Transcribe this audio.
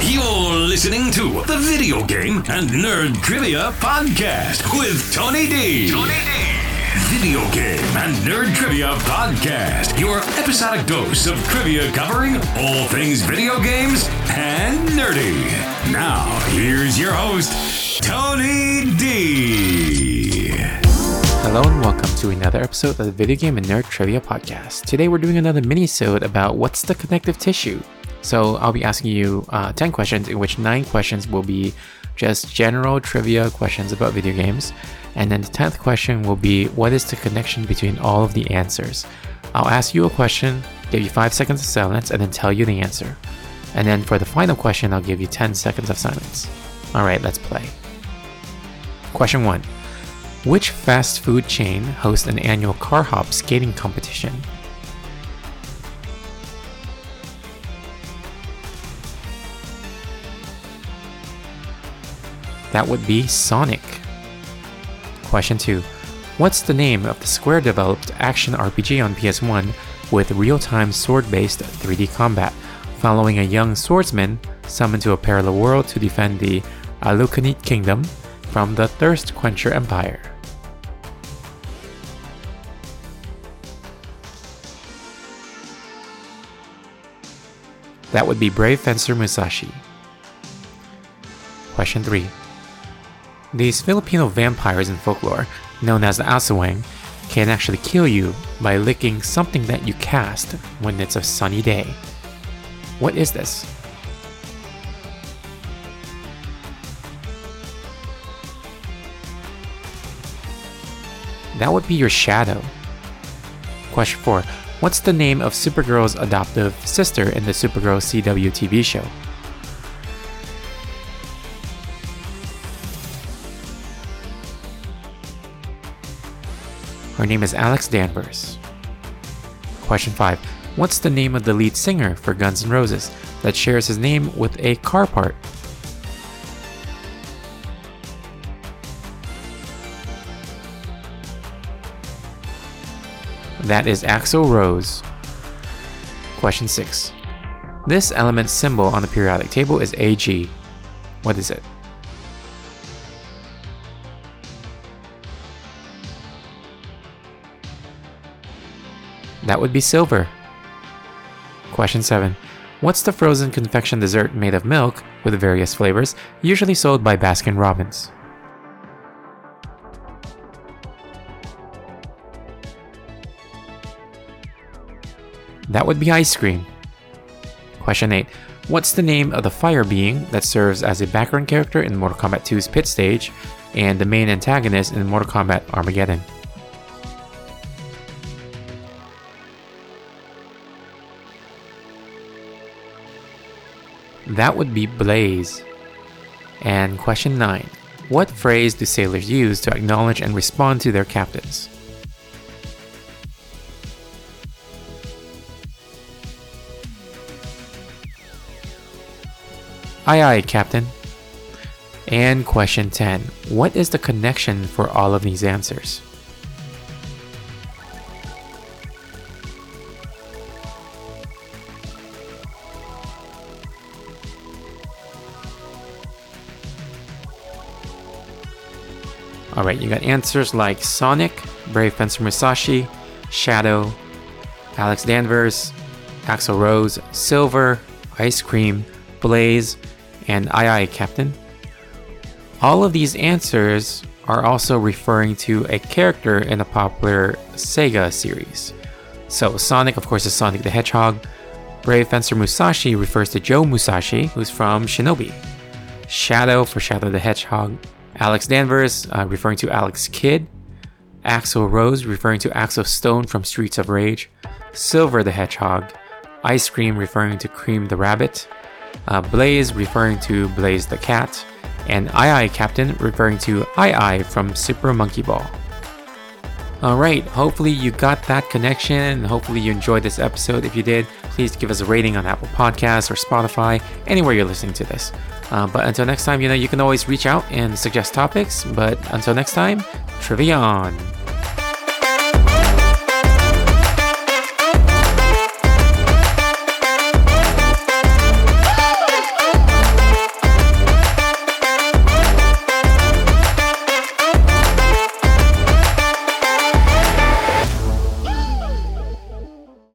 You're listening to the Video Game and Nerd Trivia Podcast with Tony D. Video Game and Nerd Trivia Podcast, your episodic dose of trivia covering all things video games and nerdy. Now, here's your host, Tony D. Hello and welcome to another episode of the Video Game and Nerd Trivia Podcast. Today we're doing another mini-sode about what's the connective tissue. So I'll be asking you 10 questions, in which 9 questions will be just general trivia questions about video games. And then the 10th question will be, what is the connection between all of the answers? I'll ask you a question, give you 5 seconds of silence, and then tell you the answer. And then for the final question, I'll give you 10 seconds of silence. Alright, let's play. Question 1. Which fast food chain hosts an annual car hop skating competition? That would be Sonic. Question 2. What's the name of the Square-developed action RPG on PS1 with real-time sword-based 3D combat, following a young swordsman summoned to a parallel world to defend the Alukanite Kingdom from the Thirst Quencher Empire? That would be Brave Fencer Musashi. Question 3. These Filipino vampires in folklore, known as the Aswang, can actually kill you by licking something that you cast when it's a sunny day. What is this? That would be your shadow. Question 4. What's the name of Supergirl's adoptive sister in the Supergirl CW TV show? Her name is Alex Danvers. Question 5. What's the name of the lead singer for Guns N' Roses that shares his name with a car part? That is Axl Rose. Question 6. This element symbol on the periodic table is Ag. What is it? That would be silver. Question 7. What's the frozen confection dessert made of milk with various flavors, usually sold by Baskin-Robbins? That would be ice cream. Question 8. What's the name of the fire being that serves as a background character in Mortal Kombat 2's pit stage and the main antagonist in Mortal Kombat Armageddon? That would be Blaze. And question 9. What phrase do sailors use to acknowledge and respond to their captains? Aye aye, Captain. And question 10. What is the connection for all of these answers? Alright, you got answers like Sonic, Brave Fencer Musashi, Shadow, Alex Danvers, Axl Rose, Silver, Ice Cream, Blaze, and Aye Aye Captain. All of these answers are also referring to a character in a popular Sega series. So Sonic, of course, is Sonic the Hedgehog. Brave Fencer Musashi refers to Joe Musashi, who's from Shinobi. Shadow for Shadow the Hedgehog. Alex Danvers, referring to Alex Kidd. Axl Rose, referring to Axl Stone from Streets of Rage. Silver the Hedgehog. Ice Cream, referring to Cream the Rabbit. Blaze, referring to Blaze the Cat. And Aye Aye Captain, referring to Aye Aye from Super Monkey Ball. Alright, hopefully you got that connection, and hopefully you enjoyed this episode. If you did, please give us a rating on Apple Podcasts or Spotify, anywhere you're listening to this. But until next time, you can always reach out and suggest topics. But until next time, Trivia on!